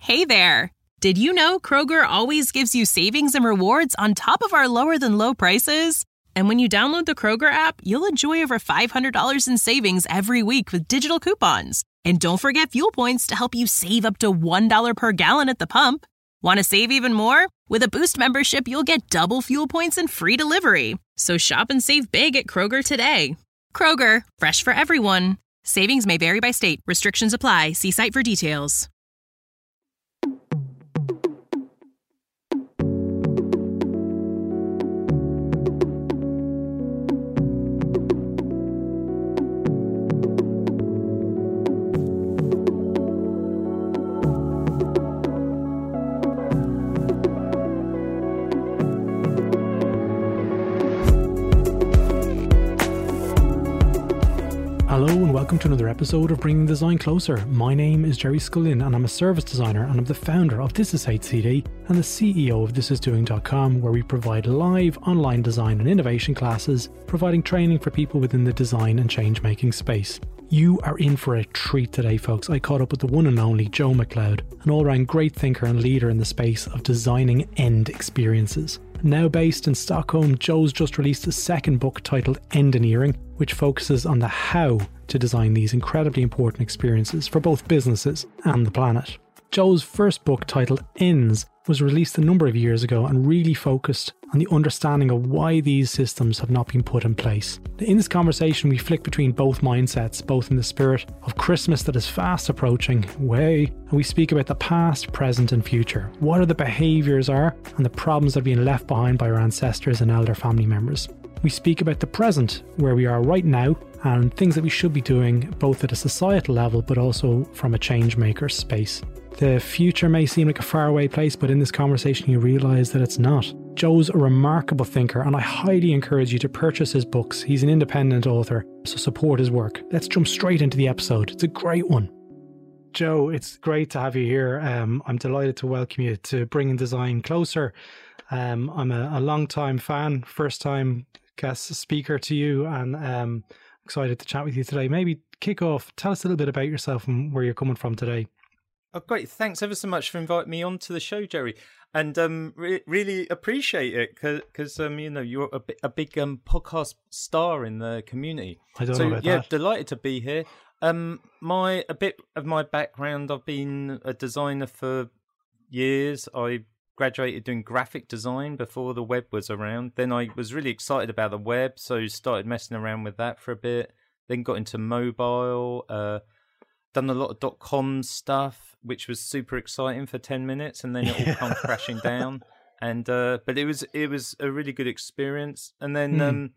Hey there! Did you know Kroger always gives you savings and rewards on top of our lower-than-low prices? And when you download the Kroger app, you'll enjoy over $500 in savings every week with digital coupons. And don't forget fuel points to help you save up to $1 per gallon at the pump. Want to save even more? With a Boost membership, you'll get double fuel points and free delivery. So shop and save big at Kroger today. Kroger, fresh for everyone. Savings may vary by state. Restrictions apply. See site for details. Hello and welcome to another episode of Bringing Design Closer. My name is Jerry Scullin and I'm a service designer and I'm the founder of This Is HCD and the CEO of thisisdoing.com, where we provide live online design and innovation classes, providing training for people within the design and change making space. You are in for a treat today, folks. I caught up with the one and only Joe McLeod, an all-round great thinker and leader in the space of designing end experiences. Now based in Stockholm, Joe's just released a second book titled Endineering, which focuses on the how to design these incredibly important experiences for both businesses and the planet. Joe's first book, titled Ends, was released a number of years ago and really focused on the understanding of why these systems have not been put in place. In this conversation, we flick between both mindsets, both in the spirit of Christmas that is fast approaching, and we speak about the past, present and future. What are the behaviours are and the problems that are being left behind by our ancestors and elder family members. We speak about the present, where we are right now, and things that we should be doing both at a societal level but also from a change maker space. The future may seem like a faraway place, but in this conversation you realise that it's not. Joe's a remarkable thinker and I highly encourage you to purchase his books. He's an independent author, so support his work. Let's jump straight into the episode. It's a great one. Joe, it's great to have you here. I'm delighted to welcome you to Bringing Design Closer. I'm a long-time fan, first-time guest speaker to you, and excited to chat with you today. Maybe kick off, tell us a little bit about yourself and where you're coming from today. Oh, great. Thanks ever so much for inviting me onto the show, Jerry. And really appreciate it because you're a big podcast star in the community. I don't know about that. Delighted to be here. A bit of my background, I've been a designer for years. I graduated doing graphic design before the web was around. Then I was really excited about the web, so started messing around with that for a bit. Then got into mobile, done a lot of .com stuff, which was super exciting for 10 minutes, and then it all come crashing down. And but it was a really good experience. And then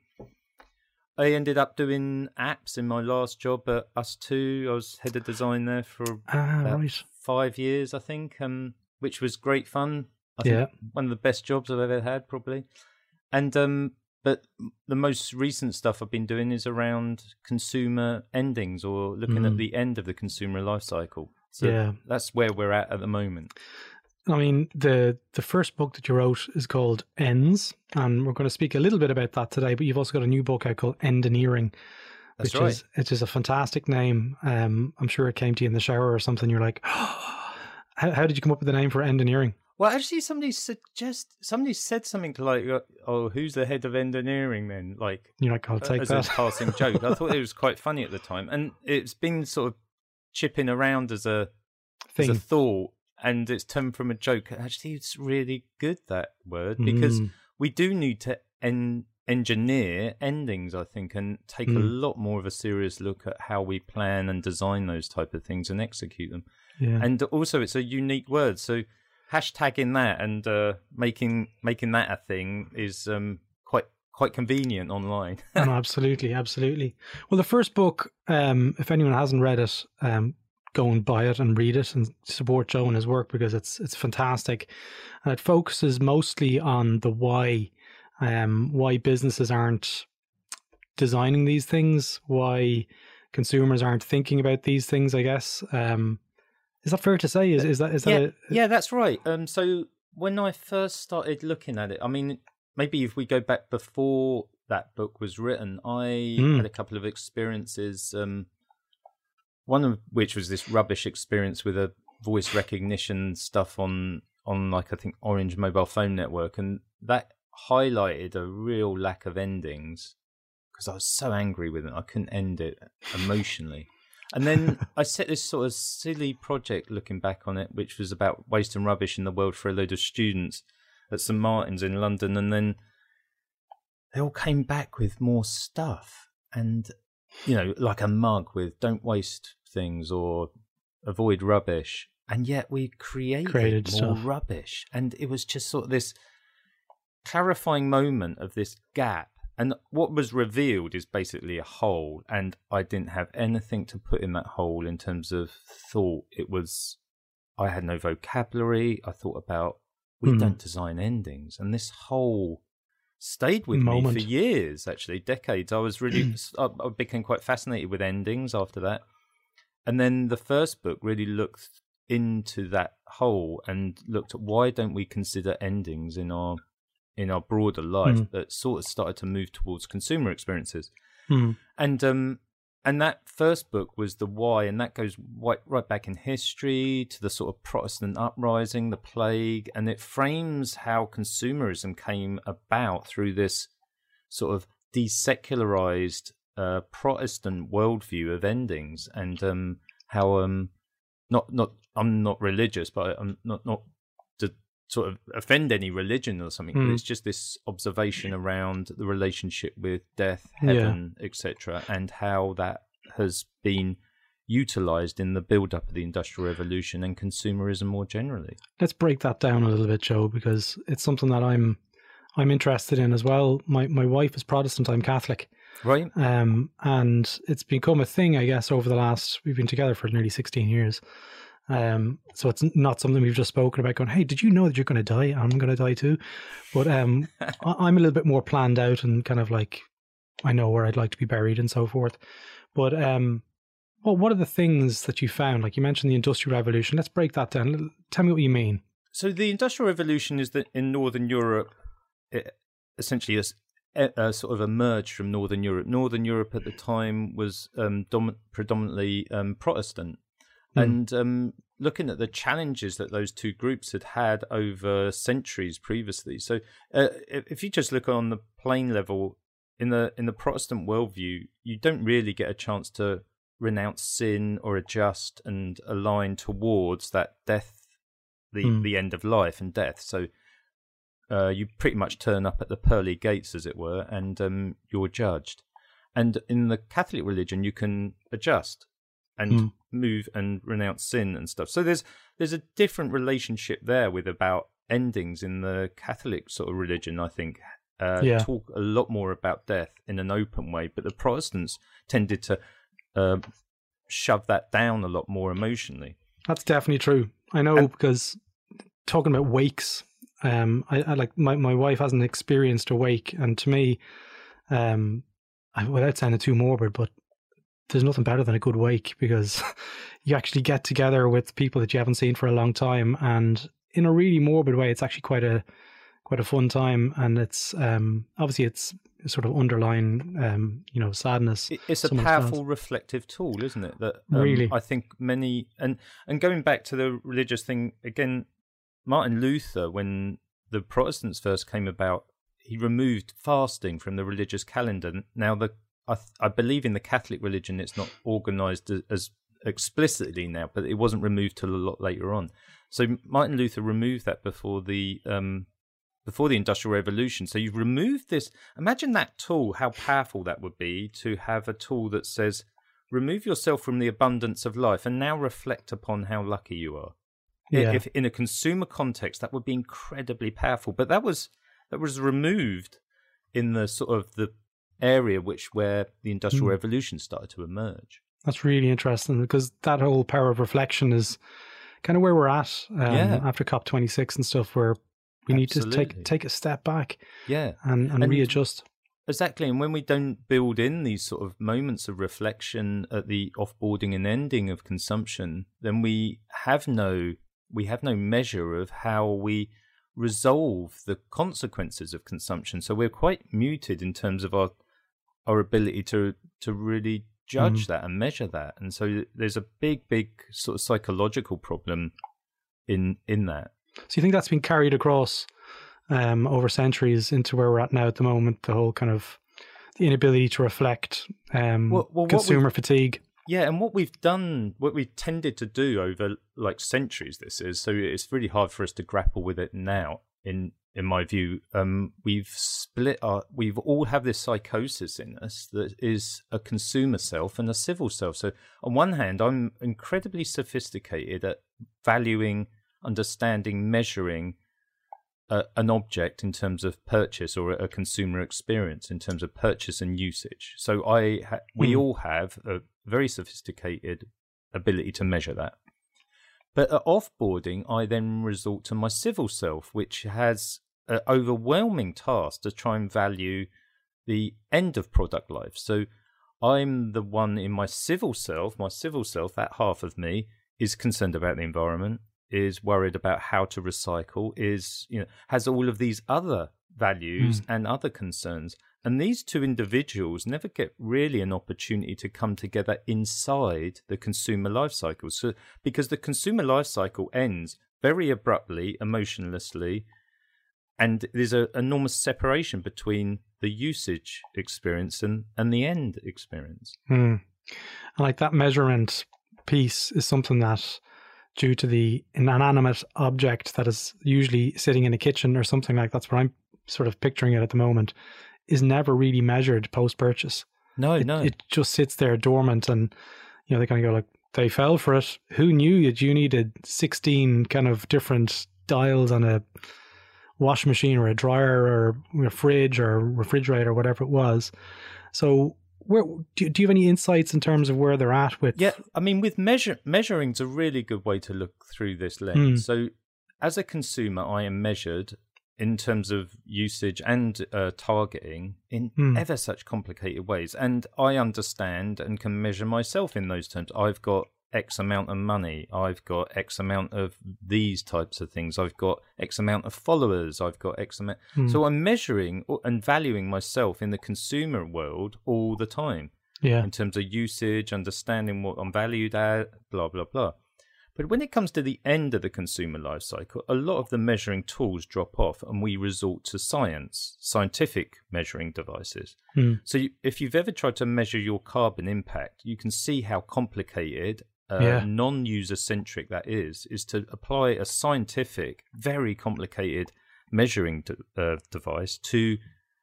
I ended up doing apps in my last job at Us2. I was head of design there for about 5 years, I think, which was great fun. I think one of the best jobs I've ever had, probably. And but the most recent stuff I've been doing is around consumer endings, or looking at the end of the consumer life cycle. So that's where we're at the moment. I mean, the first book that you wrote is called Ends, and we're going to speak a little bit about that today, but you've also got a new book out called Endineering, which is a fantastic name. I'm sure it came to you in the shower or something. You're like, how did you come up with the name for Endineering? Well, actually, somebody said something like, "Oh, who's the head of Endineering then?" Like, you're like, "I'll take as that." a passing joke. I thought it was quite funny at the time, and it's been sort of chipping around as a thought, and it's turned from a joke. Actually, it's really good, that word, because we do need to engineer endings, I think, and take a lot more of a serious look at how we plan and design those type of things and execute them. Yeah. And also, it's a unique word, so hashtagging that and making that a thing is quite convenient online. No, absolutely. Well, the first book, if anyone hasn't read it, go and buy it and read it and support Joe and his work, because it's fantastic, and it focuses mostly on the why businesses aren't designing these things, why consumers aren't thinking about these things, I guess. Is that fair to say? Is that yeah, that's right. So when I first started looking at it, I mean, maybe if we go back before that book was written, I had a couple of experiences. One of which was this rubbish experience with a voice recognition stuff on like I think Orange mobile phone network, and that highlighted a real lack of endings because I was so angry with it. I couldn't end it emotionally. And then I set this sort of silly project looking back on it, which was about waste and rubbish in the world for a load of students at St Martin's in London. And then they all came back with more stuff. And, you know, like a mug with don't waste things or avoid rubbish. And yet we created more stuff. Rubbish. And it was just sort of this clarifying moment of this gap. And what was revealed is basically a hole, and I didn't have anything to put in that hole in terms of thought. I had no vocabulary. I thought about, we don't design endings. And this hole stayed with me for years, actually, decades. I became quite fascinated with endings after that. And then the first book really looked into that hole and looked at why don't we consider endings in our broader life that sort of started to move towards consumer experiences. And that first book was the why, and that goes right back in history to the sort of Protestant uprising, the plague, and it frames how consumerism came about through this sort of desecularized Protestant worldview of endings, and how I'm not religious, but I'm not to sort of offend any religion or something, but it's just this observation around the relationship with death, heaven, etc., and how that has been utilized in the build-up of the Industrial Revolution and consumerism more generally. Let's break that down a little bit, Joe, because it's something that I'm interested in as well. My wife is Protestant, I'm Catholic. Right. And it's become a thing, I guess, we've been together for nearly 16 years. So it's not something we've just spoken about going, hey, did you know that you're going to die? I'm going to die too. But I'm a little bit more planned out and kind of like, I know where I'd like to be buried and so forth. But what are the things that you found? Like you mentioned the Industrial Revolution. Let's break that down. Tell me what you mean. So the Industrial Revolution is that in Northern Europe, it essentially is sort of emerged from Northern Europe. Northern Europe at the time was predominantly Protestant. And looking at the challenges that those two groups had over centuries previously. So if you just look on the plain level, in the Protestant worldview, you don't really get a chance to renounce sin or adjust and align towards that death, the end of life and death. So you pretty much turn up at the pearly gates, as it were, and you're judged. And in the Catholic religion, you can adjust and move and renounce sin and stuff. So there's a different relationship there with about endings in the Catholic sort of religion, I think. Talk a lot more about death in an open way, but the Protestants tended to shove that down a lot more emotionally. That's definitely true. I know, because talking about wakes, I like my wife hasn't experienced a wake, and to me, without sounding too morbid, but there's nothing better than a good wake, because you actually get together with people that you haven't seen for a long time, and in a really morbid way, it's actually quite a fun time, and it's obviously it's sort of underlying sadness. It's a powerful reflective tool, isn't it? That really, I think many and going back to the religious thing again, Martin Luther, when the Protestants first came about, he removed fasting from the religious calendar. Now I believe in the Catholic religion it's not organised as explicitly now, but it wasn't removed till a lot later on. So Martin Luther removed that before the Industrial Revolution. So you've removed this. Imagine that tool, how powerful that would be, to have a tool that says, remove yourself from the abundance of life and now reflect upon how lucky you are. Yeah. If in a consumer context, that would be incredibly powerful. But that was removed in the sort of the area where the Industrial Revolution started to emerge. That's really interesting, because that whole power of reflection is kind of where we're at after COP26 and stuff, where we need to take a step back, and readjust. Exactly, and when we don't build in these sort of moments of reflection at the offboarding and ending of consumption, then we have no measure of how we resolve the consequences of consumption. So we're quite muted in terms of our ability to really judge that and measure that. And so there's a big sort of psychological problem in that. So you think that's been carried across over centuries into where we're at now at the moment, the whole kind of the inability to reflect, consumer fatigue? Yeah, and what we've tended to do over like centuries, so it's really hard for us to grapple with it now. In my view, we've all have this psychosis in us that is a consumer self and a civil self. So on one hand, I'm incredibly sophisticated at valuing, understanding, measuring an object in terms of purchase, or a consumer experience in terms of purchase and usage. So we all have a very sophisticated ability to measure that. But at offboarding, I then resort to my civil self, which has an overwhelming task to try and value the end of product life. So I'm the one in my civil self, that half of me, is concerned about the environment, is worried about how to recycle, has all of these other values and other concerns. And these two individuals never get really an opportunity to come together inside the consumer life cycle. So, because the consumer life cycle ends very abruptly, emotionlessly, and there's an enormous separation between the usage experience and the end experience. And like that measurement piece is something that, due to the inanimate object that is usually sitting in a kitchen or something like that's what I'm sort of picturing it at the moment, is never really measured post-purchase. No. It just sits there dormant, and they kind of go like, they fell for it. Who knew that you needed 16 kind of different dials on a washing machine or a dryer or a fridge or refrigerator, whatever it was. So where do you have any insights in terms of where they're at with? Yeah, I mean, with measuring's a really good way to look through this lens. So as a consumer, I am measured in terms of usage and targeting in ever such complicated ways. And I understand and can measure myself in those terms. I've got X amount of money. I've got X amount of these types of things. I've got X amount of followers. I've got X amount. So I'm measuring and valuing myself in the consumer world all the time. Yeah. In terms of usage, understanding what I'm valued at, blah, blah, blah. But when it comes to the end of the consumer life cycle, a lot of the measuring tools drop off and we resort to scientific measuring devices. So if you've ever tried to measure your carbon impact, you can see how complicated, non-user-centric that is to apply a scientific, very complicated measuring device to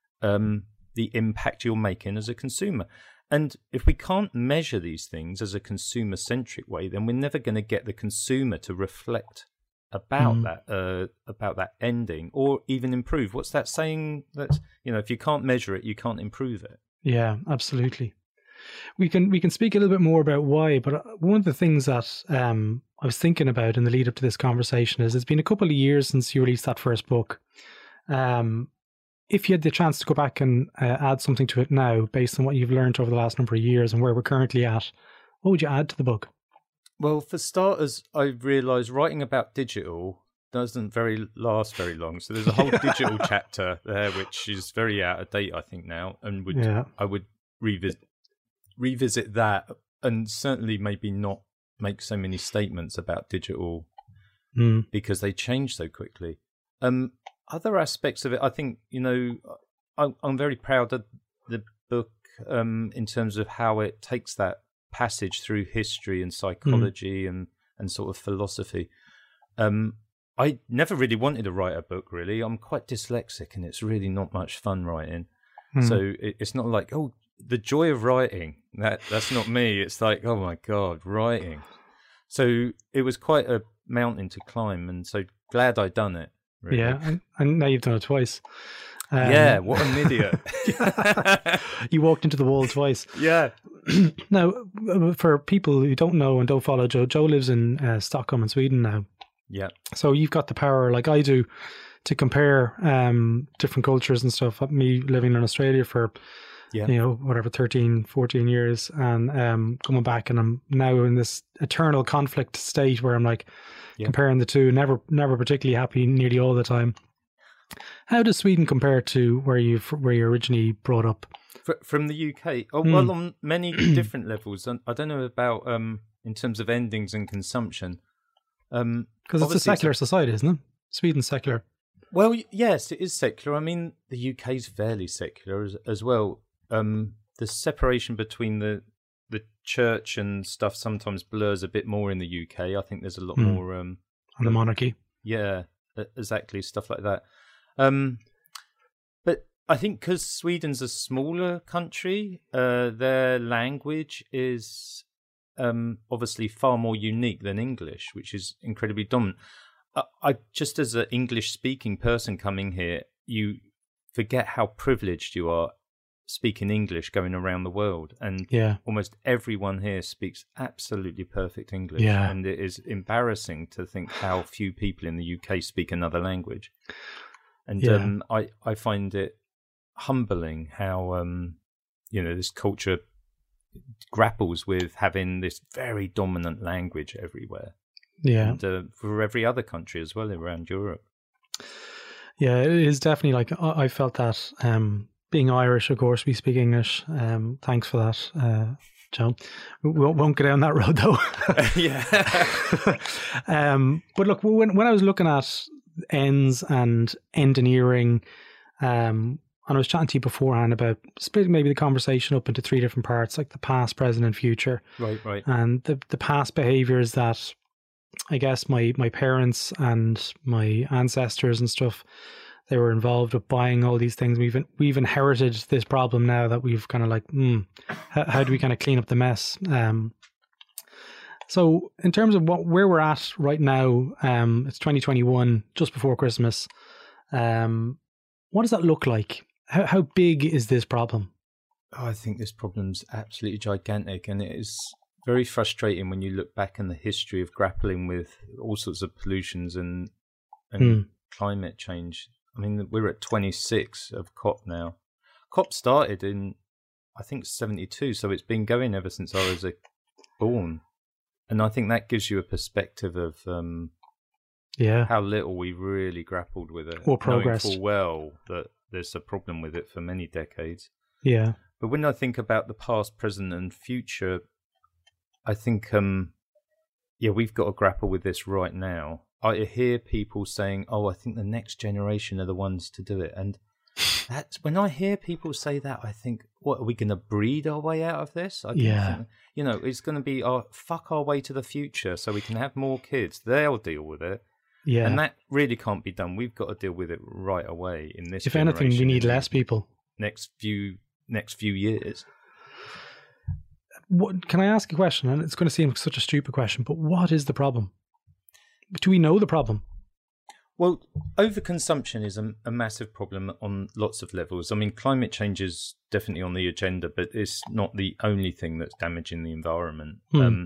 the impact you're making as a consumer. And if we can't measure these things as a consumer-centric way, then we're never going to get the consumer to reflect about that ending, or even improve. What's that saying? That if you can't measure it, you can't improve it. Yeah, absolutely. We can speak a little bit more about why, but one of the things that I was thinking about in the lead up to this conversation is it's been a couple of years since you released that first book. If you had the chance to go back and add something to it now, based on what you've learned over the last number of years and where we're currently at, what would you add to the book? Well, for starters, I've realised writing about digital doesn't last very long. So there's a whole digital chapter there, which is very out of date, I think, now, and I would revisit that, and certainly maybe not make so many statements about digital because they change so quickly. Other aspects of it, I think, I'm very proud of the book in terms of how it takes that passage through history and psychology and sort of philosophy. I never really wanted to write a book, really. I'm quite dyslexic and it's really not much fun writing. So it's not like, the joy of writing. That's not me. It's like, oh my God, writing. So it was quite a mountain to climb, and so glad I'd done it. Really. Yeah, and now you've done it twice. Yeah, what an idiot. You walked into the wall twice. Yeah. Now, for people who don't know and don't follow Joe lives in Stockholm in Sweden now. Yeah. So you've got the power, like I do, to compare different cultures and stuff. Me living in Australia for, 13, 14 years, and coming back, and I'm now in this eternal conflict state where I'm like, comparing the two, never particularly happy nearly all the time. How does Sweden compare to where you originally brought up? From the UK? Oh, well, on many different levels. I don't know about in terms of endings and consumption. Because it's a secular society, isn't it? Sweden's secular. Well, yes, it is secular. I mean, the UK's fairly secular as well. The separation between the church and stuff sometimes blurs a bit more in the UK. I think there's a lot more... and the monarchy. Yeah, exactly, stuff like that. But I think because Sweden's a smaller country, their language is obviously far more unique than English, which is incredibly dominant. I just as an English-speaking person coming here, you forget how privileged you are speaking English going around the world. And almost everyone here speaks absolutely perfect English. Yeah. And it is embarrassing to think how few people in the UK speak another language. And I find it humbling how, this culture grapples with having this very dominant language everywhere. Yeah. And for every other country as well around Europe. Yeah, it is definitely like, I felt that being Irish, of course, we speak English. Thanks for that, Joe. We won't go down that road though. Yeah. But look, when I was looking at ends and engineering, and I was chatting to you beforehand about splitting maybe the conversation up into three different parts, like the past, present, and future. Right. And the past behaviours that I guess my parents and my ancestors and stuff, they were involved with buying all these things. We've inherited this problem now that we've kind of like, how do we kind of clean up the mess? So in terms of where we're at right now, it's 2021, just before Christmas. What does that look like? How big is this problem? Oh, I think this problem's absolutely gigantic, and it is very frustrating when you look back in the history of grappling with all sorts of pollutions and climate change. I mean, we're at 26 of COP now. COP started in, I think, 72, so it's been going ever since I was born. And I think that gives you a perspective of how little we really grappled with it. Or progress. Knowing full well that there's a problem with it for many decades. Yeah. But when I think about the past, present, and future, I think, we've got to grapple with this right now. I hear people saying, I think the next generation are the ones to do it. And that's when I hear people say that, I think, what, are we going to breed our way out of this? I think, it's going to be fuck our way to the future so we can have more kids. They'll deal with it. Yeah. And that really can't be done. We've got to deal with it right away in this If anything, we need less people. Next few years. What, can I ask a question? And it's going to seem like such a stupid question, but what is the problem? Do we know the problem? Well, overconsumption is a massive problem on lots of levels. I mean, climate change is definitely on the agenda, but it's not the only thing that's damaging the environment.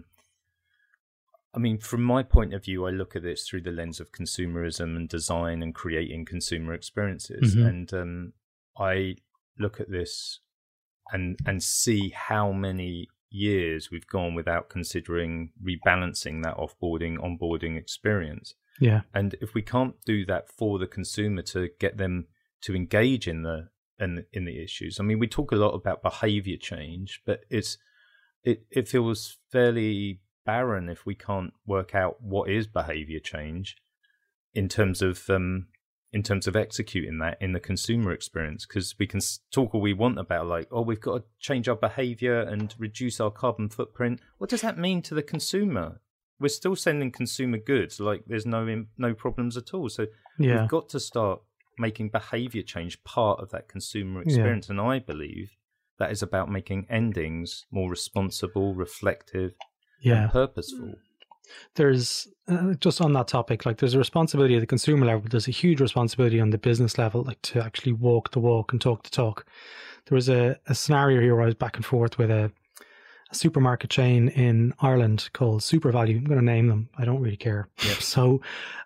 I mean, from my point of view, I look at this through the lens of consumerism and design and creating consumer experiences. Mm-hmm. And I look at this and see how many years we've gone without considering rebalancing that onboarding experience. Yeah. And if we can't do that for the consumer to get them to engage in the issues, I mean, we talk a lot about behavior change, but it feels fairly barren if we can't work out what is behavior change in terms of executing that in the consumer experience. Because we can talk all we want about we've got to change our behavior and reduce our carbon footprint. What does that mean to the consumer? We're still sending consumer goods like there's no problems at all. So we've got to start making behavior change part of that consumer experience. And I believe that is about making endings more responsible, reflective, and purposeful. There's just on that topic, like there's a responsibility at the consumer level. There's a huge responsibility on the business level, like to actually walk the walk and talk the talk. There was a scenario here where I was back and forth with a supermarket chain in Ireland called SuperValu. I'm going to name them. I don't really care. Yeah. So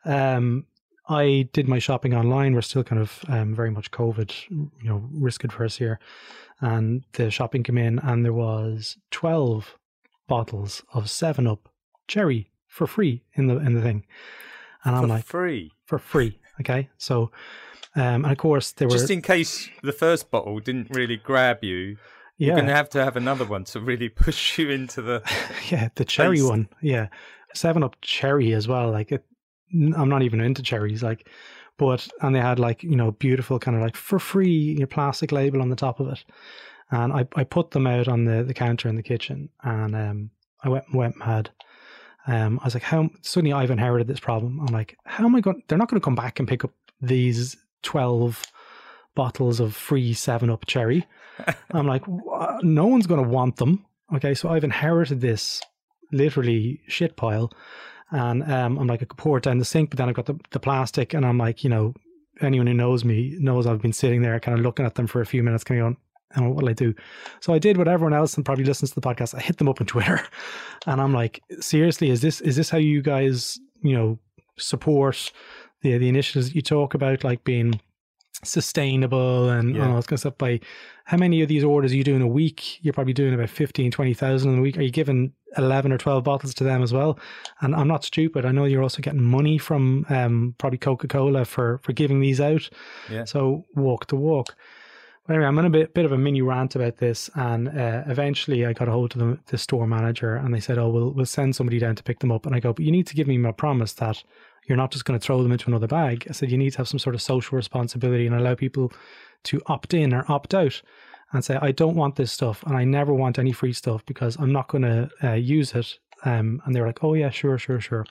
I did my shopping online. We're still kind of very much COVID, risk adverse here. And the shopping came in and there was 12 bottles of 7-Up cherry for free in the thing. And I'm like, free. For free. Okay. So, and of course they were... Just in case the first bottle didn't really grab you, you're going to have another one to really push you into the... Yeah, the cherry taste. one. Yeah. 7-Up cherry as well. Like, I'm not even into cherries. Like, but, and they had like, you know, beautiful kind of like for free, your plastic label on the top of it. And I put them out on the counter in the kitchen, and I went mad. I was like, suddenly I've inherited this problem. I'm like, how am I going? They're not going to come back and pick up these 12 bottles of free 7-Up cherry. I'm like, no one's going to want them. Okay, so I've inherited this literally shit pile, and I'm like, I could pour it down the sink, but then I've got the plastic, and I'm like, you know, anyone who knows me knows I've been sitting there kind of looking at them for a few minutes, kind of going, and what'll I do? So I did what everyone else and probably listens to the podcast. I hit them up on Twitter, and I'm like, seriously, is this how you guys, you know, support the initiatives that you talk about, like being sustainable and all that kind of stuff? By how many of these orders are you doing a week? You're probably doing about 15,000-20,000 a week. Are you giving 11 or 12 bottles to them as well? And I'm not stupid. I know you're also getting money from probably Coca-Cola for giving these out. Yeah. So walk the walk. But anyway, I'm on a bit of a mini rant about this, and eventually I got a hold of the store manager, and they said, "Oh, we'll send somebody down to pick them up." And I go, "But you need to give me my promise that you're not just going to throw them into another bag." I said, "You need to have some sort of social responsibility and allow people to opt in or opt out and say, I don't want this stuff, and I never want any free stuff because I'm not going to use it." And they were like, "Oh yeah, sure. 4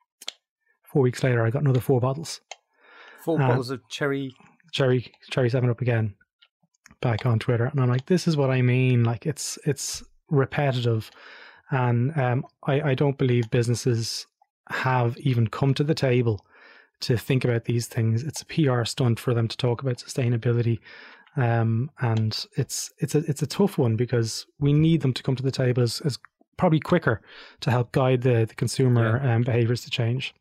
weeks later, I got another 4 bottles. 4 bottles of cherry 7-Up again. Back on Twitter, and I'm like, this is what I mean. Like, it's repetitive, and I don't believe businesses have even come to the table to think about these things. It's a PR stunt for them to talk about sustainability, and it's a tough one because we need them to come to the table as probably quicker to help guide the consumer behaviors to change.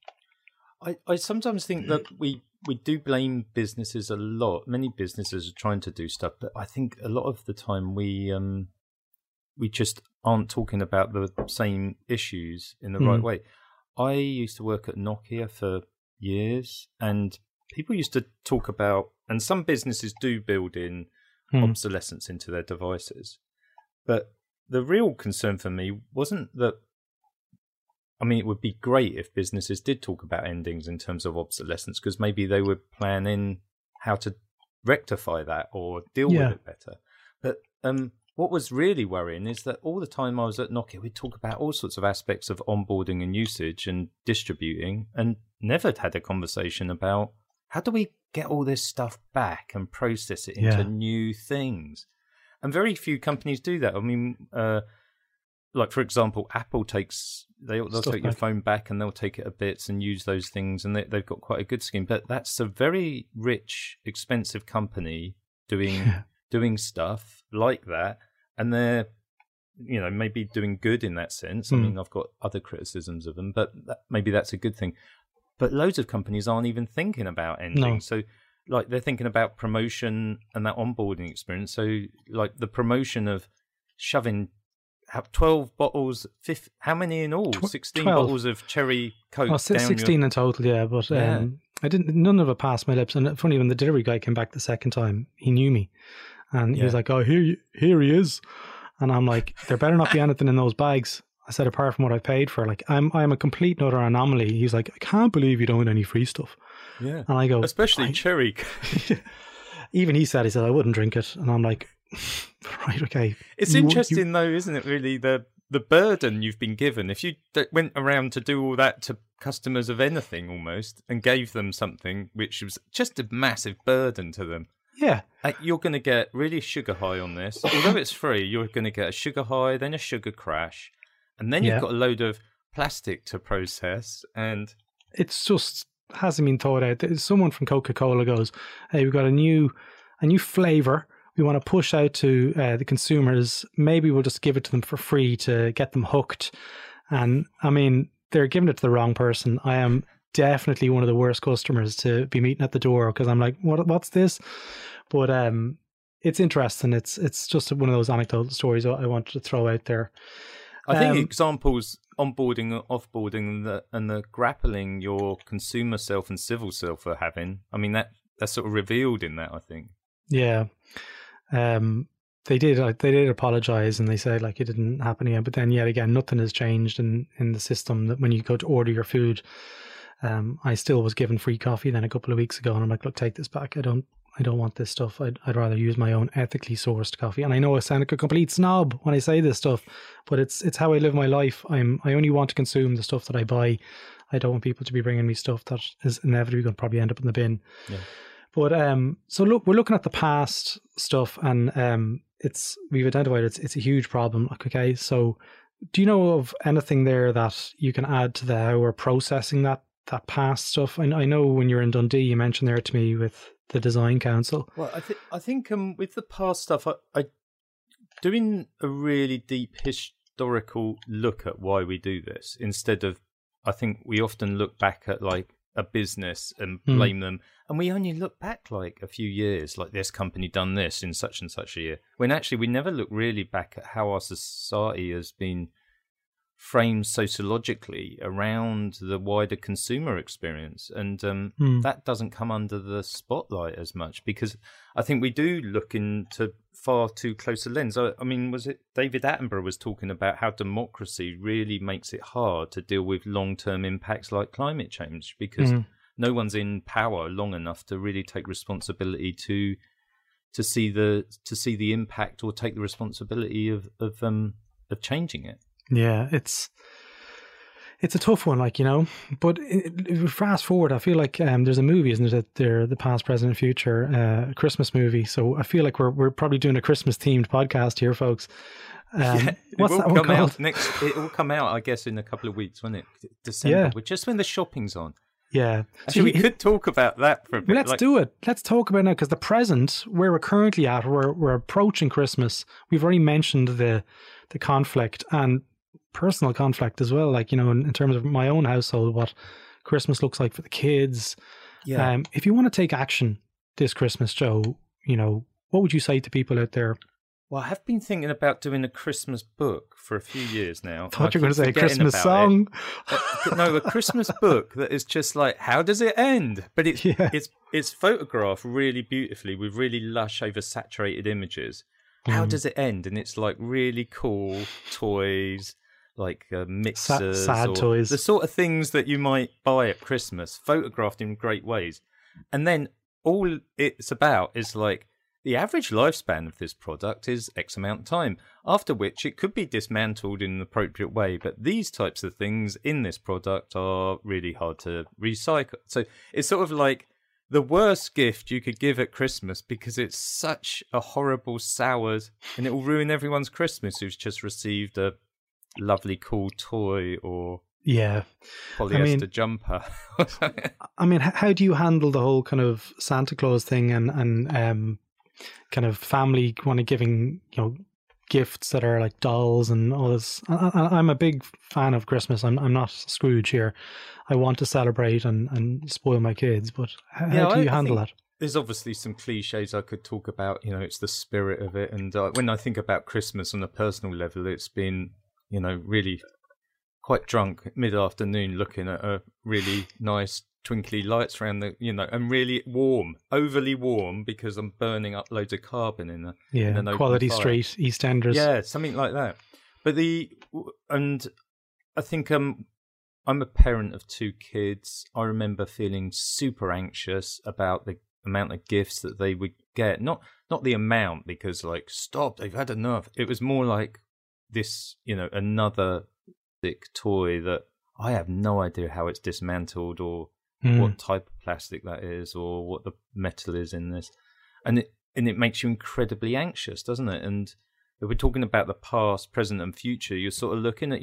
I sometimes think that we do blame businesses a lot. Many businesses are trying to do stuff, but I think a lot of the time we just aren't talking about the same issues in the right way. I used to work at Nokia for years, and people used to talk about, and some businesses do build in obsolescence into their devices. But the real concern for me wasn't that. I mean, it would be great if businesses did talk about endings in terms of obsolescence, because maybe they would plan in how to rectify that or deal with it better. But what was really worrying is that all the time I was at Nokia, we'd talk about all sorts of aspects of onboarding and usage and distributing, and never had a conversation about how do we get all this stuff back and process it into new things. And very few companies do that. I mean, like, for example, Apple they'll take your phone back and they'll take it to bits and use those things, and they've got quite a good scheme. But that's a very rich, expensive company doing stuff like that, and they're, you know, maybe doing good in that sense. I mean, I've got other criticisms of them, but maybe that's a good thing. But loads of companies aren't even thinking about ending. No. So, like, they're thinking about promotion and that onboarding experience. So, like, the promotion of shoving 12 bottles, how many in all? 16 12. Bottles of cherry Coke. Oh, 16 in total, yeah. But none of it passed my lips. And funny, when the delivery guy came back the second time, he knew me. And he was like, "Oh, here he is." And I'm like, there better not be anything in those bags. I said, apart from what I paid for. Like, I'm a complete and utter anomaly. He's like, "I can't believe you don't want any free stuff." Yeah. And I go, especially cherry. Even he said, I wouldn't drink it. And I'm like, right, okay. It's interesting though, isn't it, really, the burden you've been given. If you went around to do all that to customers of anything almost and gave them something which was just a massive burden to them. Yeah. You're going to get really sugar high on this. Although it's free, you're going to get a sugar high, then a sugar crash, and then you've got a load of plastic to process, and it's just hasn't been thought out. Someone from Coca-Cola goes, "Hey, we've got a new flavor we want to push out to the consumers. Maybe we'll just give it to them for free to get them hooked." And I mean, they're giving it to the wrong person. I am definitely one of the worst customers to be meeting at the door, because I'm like, what's this? But it's interesting. It's just one of those anecdotal stories I wanted to throw out there. I think examples, onboarding, offboarding, and the grappling your consumer self and civil self are having. I mean, that's sort of revealed in that, I think. Yeah. They did apologize, and they said like it didn't happen again. But then yet again, nothing has changed in the system. That when you go to order your food, I still was given free coffee then a couple of weeks ago, and I'm like, look, take this back. I don't want this stuff. I'd rather use my own ethically sourced coffee. And I know I sound like a complete snob when I say this stuff, but it's how I live my life. I only want to consume the stuff that I buy. I don't want people to be bringing me stuff that is inevitably going to probably end up in the bin. Yeah. But so look, we're looking at the past stuff, and we've identified it's a huge problem. Okay, so do you know of anything there that you can add to how we're processing that past stuff? I know when you're in Dundee, you mentioned there to me with the Design Council. Well, I think with the past stuff, I doing a really deep historical look at why we do this instead of, I think we often look back at like a business and blame them, and we only look back like a few years, like this company done this in such and such a year, when actually we never look really back at how our society has been framed sociologically around the wider consumer experience, and that doesn't come under the spotlight as much, because I think we do look into far too close a lens. I mean, was it David Attenborough was talking about how democracy really makes it hard to deal with long-term impacts like climate change, because no one's in power long enough to really take responsibility to see the impact or take the responsibility of changing it. Yeah, it's a tough one, like, you know. But fast forward, I feel like there's a movie, isn't it? There, the Past, Present, and Future, a Christmas movie. So I feel like we're probably doing a Christmas themed podcast here, folks. What's that one called? It will come out, I guess, in a couple of weeks, won't it? December, just when the shopping's on. Yeah. Actually, we could talk about that for a bit. Let's do it. Let's talk about it now, because the present, where we're currently at, we're approaching Christmas. We've already mentioned the conflict and personal conflict as well, like, you know, in terms of my own household, what Christmas looks like for the kids. Yeah. If you want to take action this Christmas, Joe, you know, what would you say to people out there? Well, I have been thinking about doing a Christmas book for a few years now. I thought you were going to say a Christmas song. No, a Christmas book that is just like, how does it end? But it's photographed really beautifully with really lush, oversaturated images. How does it end? And it's like really cool toys, like mixers, sad toys, the sort of things that you might buy at Christmas, photographed in great ways. And then all it's about is like, the average lifespan of this product is X amount of time, after which it could be dismantled in an appropriate way. But these types of things in this product are really hard to recycle. So it's sort of like the worst gift you could give at Christmas, because it's such a horrible, soured, and it will ruin everyone's Christmas who's just received a lovely, cool toy or polyester jumper. I mean, how do you handle the whole kind of Santa Claus thing and kind of family kind of giving, you know, gifts that are like dolls and all this? I'm a big fan of Christmas. I'm not Scrooge here. I want to celebrate and spoil my kids, but how do you handle that? There's obviously some cliches I could talk about. You know, it's the spirit of it. And when I think about Christmas on a personal level, it's been, you know, really quite drunk mid-afternoon looking at a really nice twinkly lights around the, you know, and really warm, overly warm, because I'm burning up loads of carbon in an Quality Street, EastEnders. Yeah, something like that. But and I think I'm a parent of 2 kids. I remember feeling super anxious about the amount of gifts that they would get. Not the amount, because like, stop, they've had enough. It was more like this, you know, another thick toy that I have no idea how it's dismantled or what type of plastic that is or what the metal is in this. And it makes you incredibly anxious, doesn't it? And if we're talking about the past, present and future, you're sort of looking at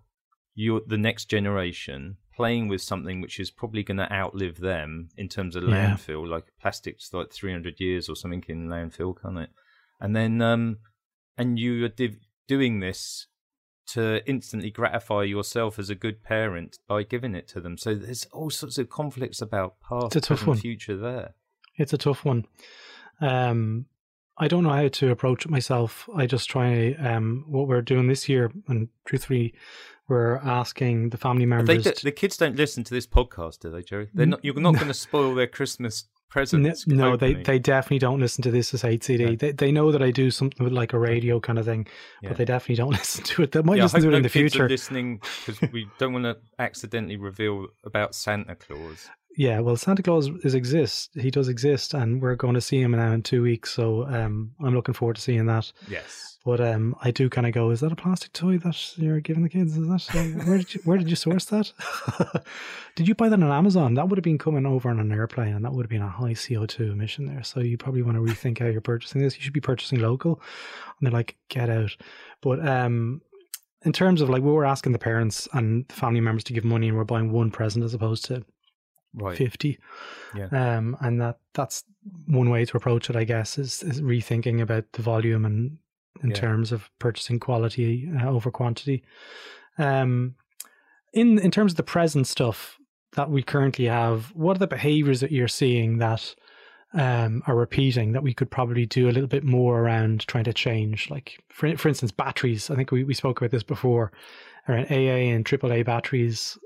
the next generation playing with something which is probably going to outlive them in terms of landfill, like plastic's like 300 years or something in landfill, can't it? And then and you are doing this to instantly gratify yourself as a good parent by giving it to them. So there's all sorts of conflicts about past, present, future there. It's a tough one. I don't know how to approach it myself. I just try what we're doing this year, and truthfully, we're asking the family members. The kids don't listen to this podcast, do they, Jerry? They're not. You're not going to spoil their Christmas presents. No, they definitely don't listen to This Is Hate CD. Yeah. They know that I do something with like a radio kind of thing, but they definitely don't listen to it. They might listen to it in the future. Are listening, because we don't want to accidentally reveal about Santa Claus. Yeah, well, Santa Claus exists. He does exist, and we're going to see him now in 2 weeks. So I'm looking forward to seeing that. Yes. But I do kind of go, is that a plastic toy that you're giving the kids? Is that where did you source that? Did you buy that on Amazon? That would have been coming over on an airplane, and that would have been a high CO2 emission there. So you probably want to rethink how you're purchasing this. You should be purchasing local. And they're like, get out. But in terms of like, we were asking the parents and the family members to give money, and we're buying one present as opposed to 50. Yeah. And that's one way to approach it, I guess, is rethinking about the volume and in terms of purchasing quality over quantity. In terms of the present stuff that we currently have, what are the behaviors that you're seeing that are repeating that we could probably do a little bit more around trying to change? Like, for instance, batteries. I think we spoke about this before, around AA and AAA batteries.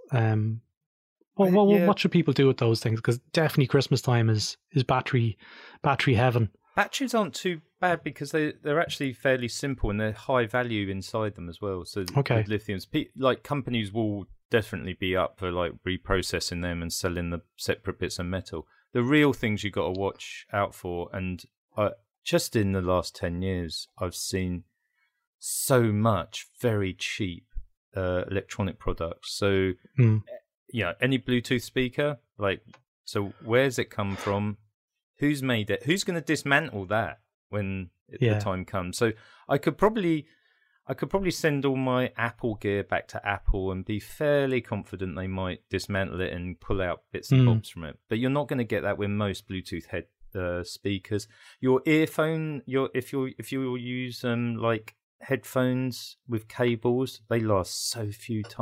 What should people do with those things? Because definitely Christmas time is battery heaven. Batteries aren't too bad because they're actually fairly simple and they're high value inside them as well. So with lithiums, like companies will definitely be up for like reprocessing them and selling the separate bits of metal. The real things you got to watch out for, and just in the last 10 years, I've seen so much very cheap electronic products. So any Bluetooth speaker, like, so where's it come from? Who's made it? Who's going to dismantle that when the time comes? So I could probably send all my Apple gear back to Apple and be fairly confident they might dismantle it and pull out bits and bobs from it. But you're not going to get that with most Bluetooth head speakers. Your earphone, if you use like headphones with cables, they last so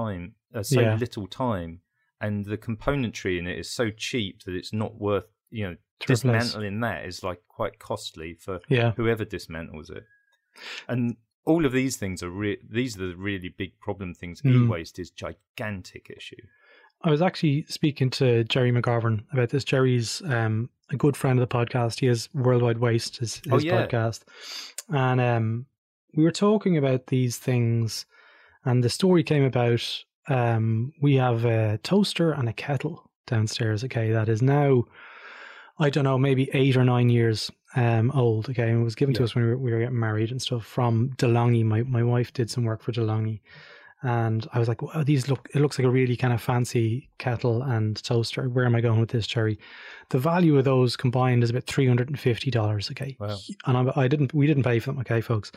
little time, and the componentry in it is so cheap that it's not worth dismantling that is like quite costly for whoever dismantles it. And all of these things these are the really big problem things. E-waste is a gigantic issue. I was actually speaking to Jerry McGovern about this. Jerry's a good friend of the podcast. He has Worldwide Waste, his podcast. And we were talking about these things, and the story came about, we have a toaster and a kettle downstairs, that is now, I don't know, maybe 8 or 9 years old, and it was given to us when we were getting married and stuff from DeLonghi. My wife did some work for DeLonghi, and I was like, wow, it looks like a really kind of fancy kettle and toaster. Where am I going with this, Jerry? The value of those combined is about $350, Wow. And we didn't pay for them, folks.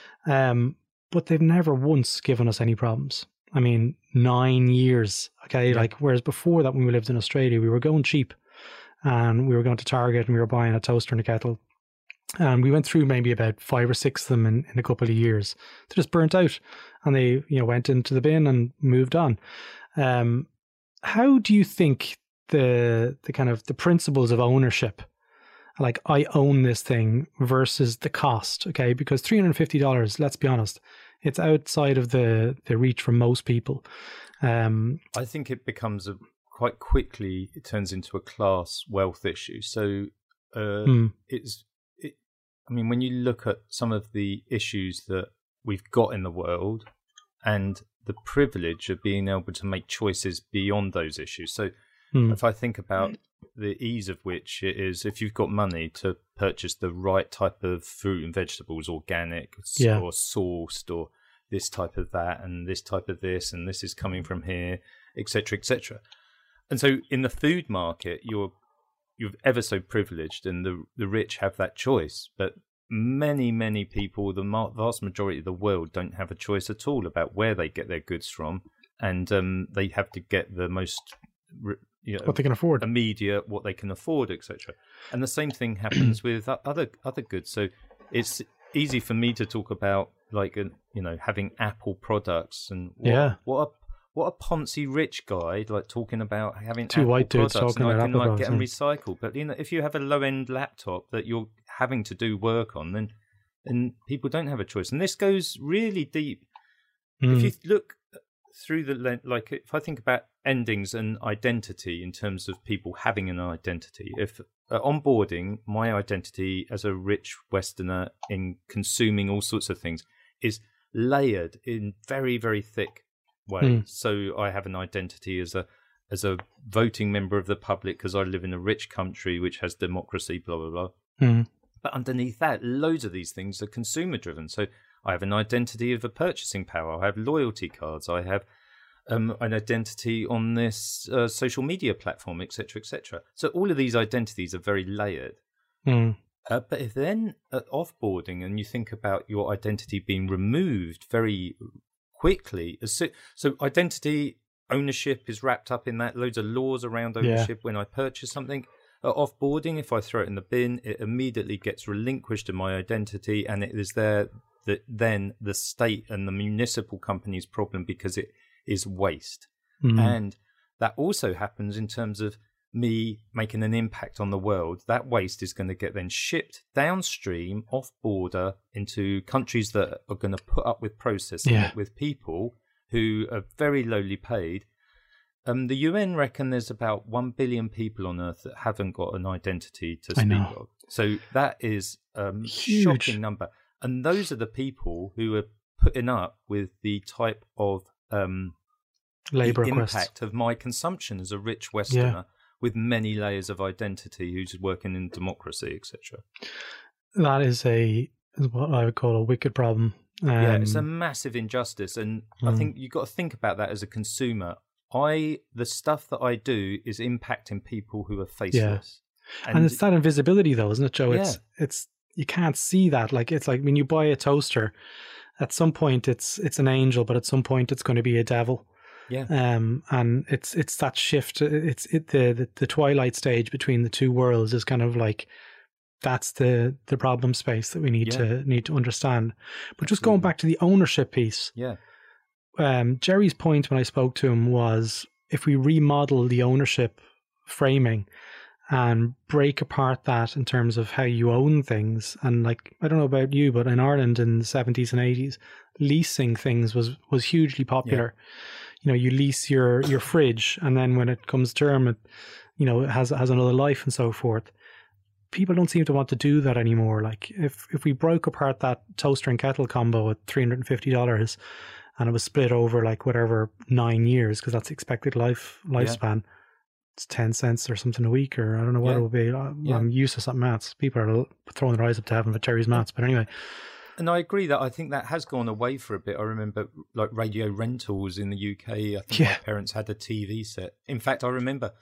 But they've never once given us any problems. I mean, 9 years, like, whereas before that, when we lived in Australia, we were going cheap. And we were going to Target and we were buying a toaster and a kettle. And we went through maybe about 5 or 6 of them in a couple of years. They just burnt out and they went into the bin and moved on. How do you think the kind of the principles of ownership, like I own this thing versus the cost, because $350, let's be honest, it's outside of the reach for most people. I think it becomes quite quickly it turns into a class wealth issue. So when you look at some of the issues that we've got in the world and the privilege of being able to make choices beyond those issues. So if I think about the ease of which it is, if you've got money to purchase the right type of fruit and vegetables, organic or sourced, or this type of that and this type of this, and this is coming from here, etc., etc. And so in the food market, you're ever so privileged, and the rich have that choice. But many, many people, the vast majority of the world, don't have a choice at all about where they get their goods from, and they have to get the most, what they can afford, immediate, what they can afford, etc. And the same thing happens with other goods. So it's easy for me to talk about, like, having Apple products and what a Ponzi rich guy, like, talking about having two Apple white dudes products, talking and about I can Apple like get them products, recycled. But if you have a low end laptop that you're having to do work on, then people don't have a choice. And this goes really deep. If you look through like if I think about endings and identity in terms of people having an identity, if onboarding, my identity as a rich Westerner in consuming all sorts of things is layered in very, very thick way. So I have an identity as a voting member of the public because I live in a rich country which has democracy, blah, blah, blah. But underneath that, loads of these things are consumer driven. So I have an identity of a purchasing power. I have loyalty cards. I have an identity on this social media platform, etc., etc. So all of these identities are very layered. But if then at offboarding and you think about your identity being removed very quickly, so identity ownership is wrapped up in that. Loads of laws around ownership. When I purchase something at offboarding, if I throw it in the bin, it immediately gets relinquished to my identity, and it is there that then the state and the municipal company's problem because it is waste. And that also happens in terms of me making an impact on the world. That waste is going to get then shipped downstream off border into countries that are going to put up with processing it with people who are very lowly paid. The UN reckon there's about 1 billion people on Earth that haven't got an identity to speak of. So that is a shocking number. And those are the people who are putting up with the type of labor impact of my consumption as a rich Westerner with many layers of identity who's working in democracy, etc. That is what I would call a wicked problem. It's a massive injustice. And I think you've got to think about that as a consumer. The stuff that I do is impacting people who are faceless. And it's that invisibility though, isn't it, Joe? It's you can't see that. Like it's like when you buy a toaster, at some point it's an angel, but at some point it's going to be a devil. Yeah. And it's that shift. The twilight stage between the two worlds is kind of like that's the problem space that we need to understand. But just going back to the ownership piece. Yeah. Jerry's point when I spoke to him was if we remodel the ownership framing and break apart that in terms of how you own things, and like I don't know about you, but in Ireland in the 70s and 80s, leasing things was hugely popular. You know, you lease your fridge, and then when it comes term, it has another life and so forth. People don't seem to want to do that anymore. Like if we broke apart that toaster and kettle combo at $350. And it was split over like whatever 9 years because that's the expected lifespan. It's 10 cents or something a week, or I don't know what it would be. I'm used to something maths. People are throwing their eyes up to heaven with Terry's maths, but anyway. And I agree that I think that has gone away for a bit. I remember like radio rentals in the UK. I think my parents had a TV set. In fact, I remember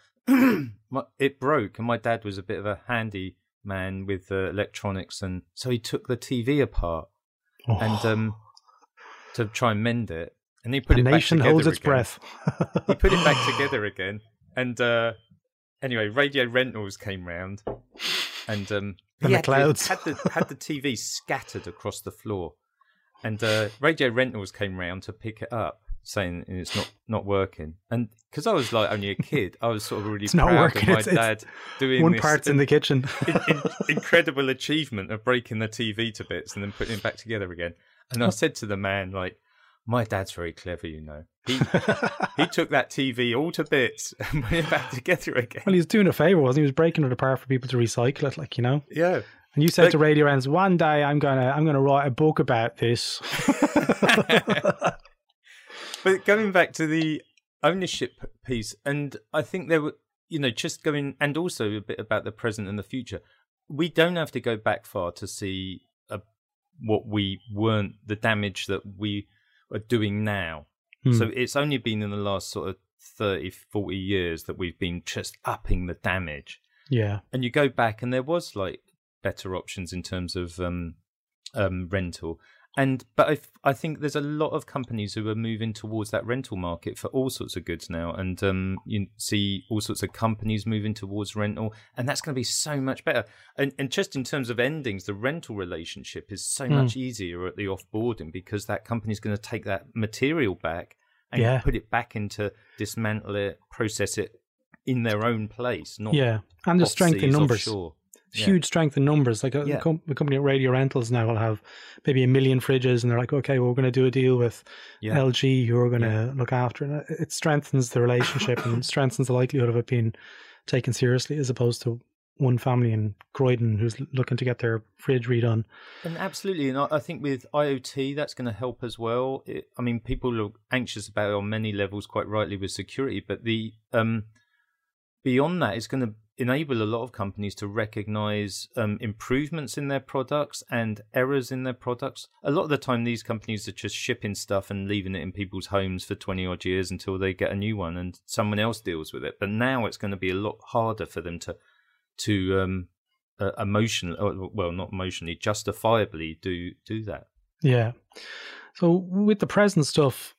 it broke, and my dad was a bit of a handy man with electronics, and so he took the TV apart and to try and mend it, and he put it back together. The nation holds its breath. He put it back together again, and anyway, radio rentals came round, and the clouds had the TV scattered across the floor, and radio rentals came round to pick it up, saying it's not working. And because I was like only a kid, I was sort of really proud of my dad doing one part's in the kitchen. Incredible achievement of breaking the TV to bits and then putting it back together again. And I said to the man, like, my dad's very clever, you know. He took that TV all to bits and put it back together again. Well, he was doing a favour, wasn't he? He was breaking it apart for people to recycle it, like, you know. Yeah. And you said to Radio Ends, one day I'm gonna write a book about this. But going back to the ownership piece, and I think there were, just going, and also a bit about the present and the future. We don't have to go back far to see the damage that we are doing now. So it's only been in the last sort of 30, 40 years that we've been just upping the damage. Yeah. And you go back and there was like better options in terms of rental. But I think there's a lot of companies who are moving towards that rental market for all sorts of goods now. And you see all sorts of companies moving towards rental. And that's going to be so much better. And just in terms of endings, the rental relationship is so much easier at the offboarding because that company's going to take that material back and put it back into dismantle it, process it in their own place. Not and the strength in numbers. Offshore. huge strength in numbers. Like a company at Radio Rentals now will have maybe 1 million fridges, and they're like, okay, well, we're going to do a deal with LG who are going to look after it. It strengthens the relationship and strengthens the likelihood of it being taken seriously, as opposed to one family in Croydon who's looking to get their fridge redone. And absolutely, and I think with IoT, that's going to help as well. I mean, people are anxious about it on many levels, quite rightly, with security, but the beyond that, it's going to enable a lot of companies to recognize improvements in their products and errors in their products. A lot of the time, these companies are just shipping stuff and leaving it in people's homes for 20 odd years until they get a new one and someone else deals with it. But now it's going to be a lot harder for them to justifiably do that. Yeah. So with the present stuff,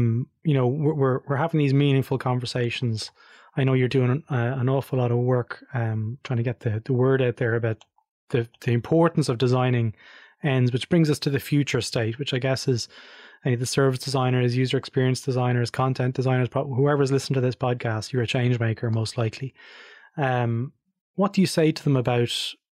we're having these meaningful conversations. I know you're doing an awful lot of work trying to get the word out there about the importance of designing ends, which brings us to the future state, which I guess is any of the service designers, user experience designers, content designers, whoever's listened to this podcast, you're a change maker most likely. What do you say to them about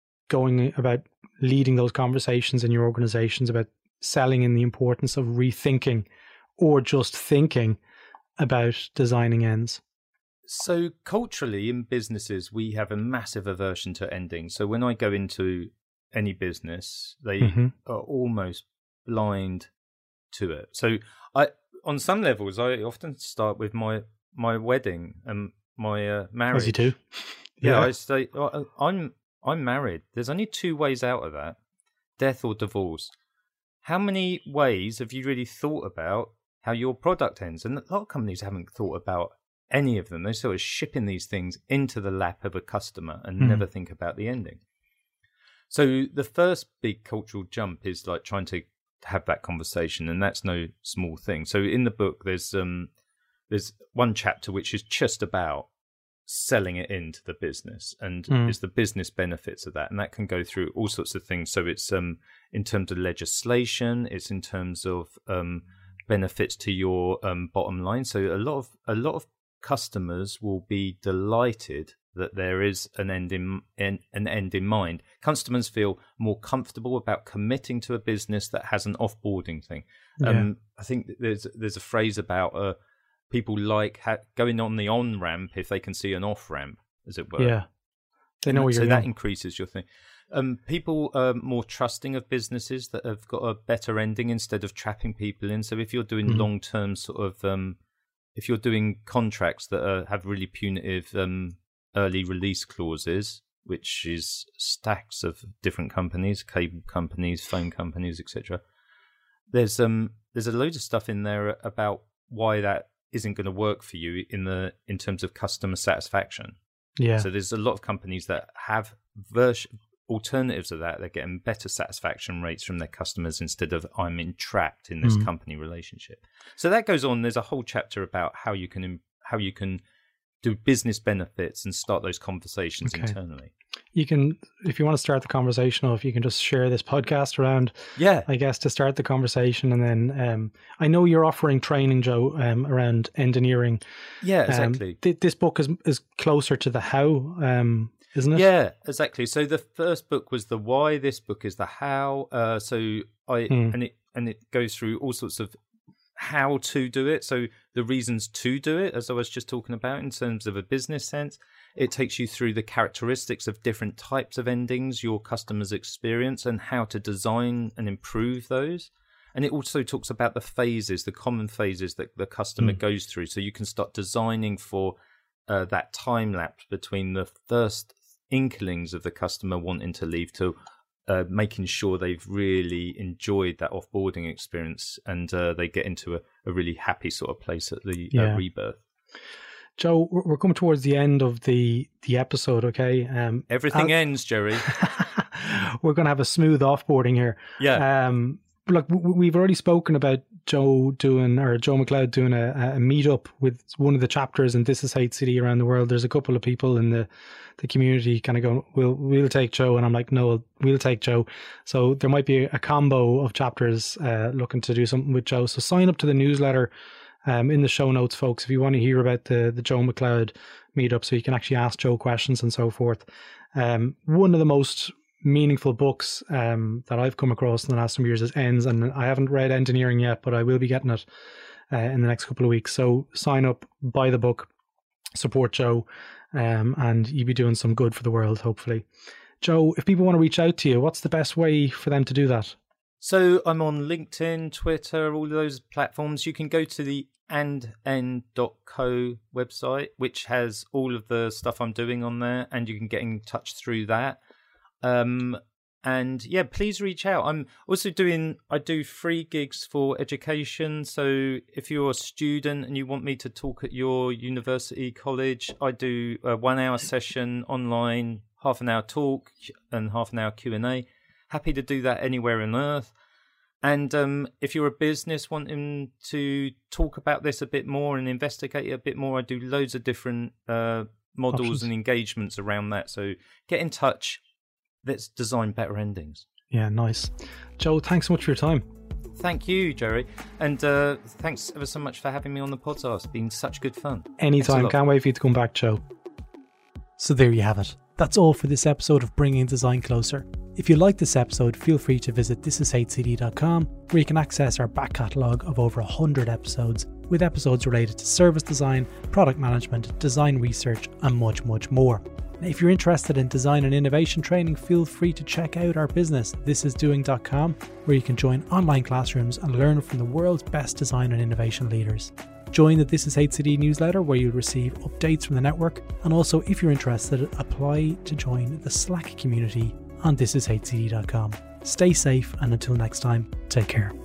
leading those conversations in your organizations, about selling in the importance of rethinking or just thinking about designing ends? So culturally in businesses, we have a massive aversion to ending. So when I go into any business, they are almost blind to it. So on some levels, I often start with my wedding and my marriage. As you do. Yeah, I say I'm married. There's only 2 ways out of that: death or divorce. How many ways have you really thought about how your product ends? And a lot of companies haven't thought about any of them. They're sort of shipping these things into the lap of a customer and never think about the ending. So the first big cultural jump is like trying to have that conversation, and that's no small thing. So in the book, there's one chapter which is just about selling it into the business and is the business benefits of that, and that can go through all sorts of things. So it's in terms of legislation, it's in terms of benefits to your bottom line. So a lot of customers will be delighted that there is an end in mind. Customers feel more comfortable about committing to a business that has an offboarding thing. I think there's a phrase about people like going on the on ramp if they can see an off ramp, as it were. Yeah, they know where you're going. So that increases your thing. People are more trusting of businesses that have got a better ending instead of trapping people in. So if you're doing long-term sort of, if you're doing contracts that have really punitive early release clauses, which is stacks of different companies, cable companies, phone companies, etc. There's a load of stuff in there about why that isn't going to work for you in terms of customer satisfaction. Yeah. So there's a lot of companies that have alternatives of that. They're getting better satisfaction rates from their customers instead of I'm entrapped in this company relationship. So that goes on. There's a whole chapter about how you can do business benefits and start those conversations internally. You can, if you want to start the conversation, or if you can just share this podcast around, I guess, to start the conversation. And then I know you're offering training, Joe, around engineering. Yeah, exactly. This book is closer to the how, isn't it? Yeah, exactly. So the first book was the why. This book is the how. And it goes through all sorts of how to do it. So the reasons to do it, as I was just talking about in terms of a business sense. It takes you through the characteristics of different types of endings your customers experience and how to design and improve those. And it also talks about the phases, the common phases that the customer goes through. So you can start designing for that time lapse between the first inklings of the customer wanting to leave to making sure they've really enjoyed that offboarding experience and they get into a really happy sort of place at the rebirth. Joe, we're coming towards the end of the episode, okay? Everything ends, Jerry. We're going to have a smooth offboarding here. Yeah. Look, we've already spoken about Joe McLeod doing a meetup with one of the chapters in This Is Hate City around the world. There's a couple of people in the community kind of going, we'll take Joe. And I'm like, no, we'll take Joe. So there might be a combo of chapters looking to do something with Joe. So sign up to the newsletter. in the show notes, folks, if you want to hear about the Joe McLeod meetup, so you can actually ask Joe questions and so forth. One of the most meaningful books that I've come across in the last some years is Ends, and I haven't read Engineering yet, but I will be getting it in the next couple of weeks. So sign up, buy the book, support Joe, and you'll be doing some good for the world, hopefully. Joe, if people want to reach out to you, what's the best way for them to do that? So I'm on LinkedIn, Twitter, all of those platforms. You can go to the andn.co website, which has all of the stuff I'm doing on there, and you can get in touch through that. And yeah, please reach out. I'm also I do free gigs for education. So if you're a student and you want me to talk at your university, college, I do a 1 hour session online, half an hour talk and half an hour Q&A. Happy to do that anywhere on earth. And if you're a business wanting to talk about this a bit more and investigate it a bit more, I do loads of different models Options. and engagements around that. So get in touch. Let's design better endings. Yeah, nice. Joe, thanks so much for your time. Thank you, Jerry. And thanks ever so much for having me on the podcast. It's been such good fun. Anytime. Can't wait for you to come back, Joe. So there you have it. That's all for this episode of Bringing Design Closer. If you like this episode, feel free to visit thisishcd.com, where you can access our back catalogue of over 100 episodes, with episodes related to service design, product management, design research, and much, much more. Now, if you're interested in design and innovation training, feel free to check out our business, thisisdoing.com, where you can join online classrooms and learn from the world's best design and innovation leaders. Join the This Is HCD newsletter, where you'll receive updates from the network, and also, if you're interested, apply to join the Slack community on thisishcd.com. Stay safe, and until next time, take care.